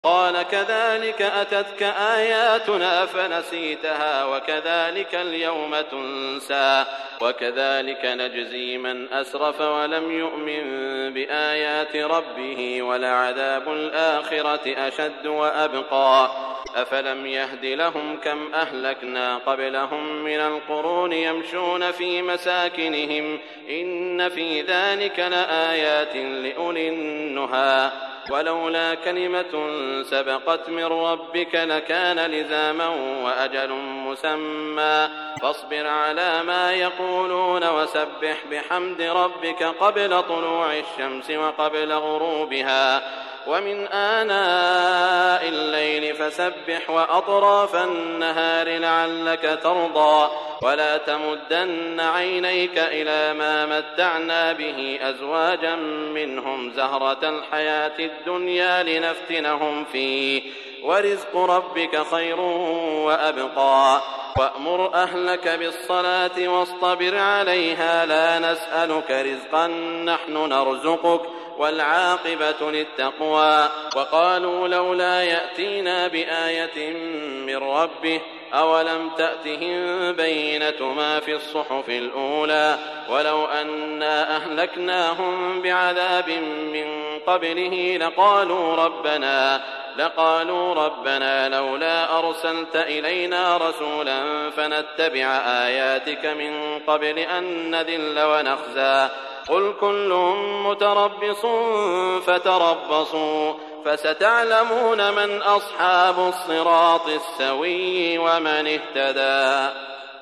قال كذلك أتتك آياتنا فنسيتها وكذلك اليوم تنسى وكذلك نجزي من أسرف ولم يؤمن بآيات ربه ولعذاب الآخرة أشد وأبقى أفلم يهد لهم كم أهلكنا قبلهم من القرون يمشون في مساكنهم إن في ذلك لآيات لأولي النهى ولولا كلمة سبقت من ربك لكان لزاما وأجل مسمى فاصبر على ما يقولون وسبح بحمد ربك قبل طلوع الشمس وقبل غروبها ومن آناء الليل فسبح وأطراف النهار لعلك ترضى ولا تمدن عينيك إلى ما متعنا به أزواجا منهم زهرة الحياة الدنيا لنفتنهم فيه ورزق ربك خير وأبقى وأمر أهلك بالصلاة واصطبر عليها لا نسألك رزقا نحن نرزقك والعاقبة للتقوى وقالوا لولا يأتينا بآية من ربه أولم تأتهم بينة ما في الصحف الأولى ولو أنا أهلكناهم بعذاب من قبله لقالوا ربنا لولا أرسلت إلينا رسولا فنتبع آياتك من قبل أن نذل ونخزى قل كل متربص فتربصوا فستعلمون من أصحاب الصراط السوي ومن اهتدى.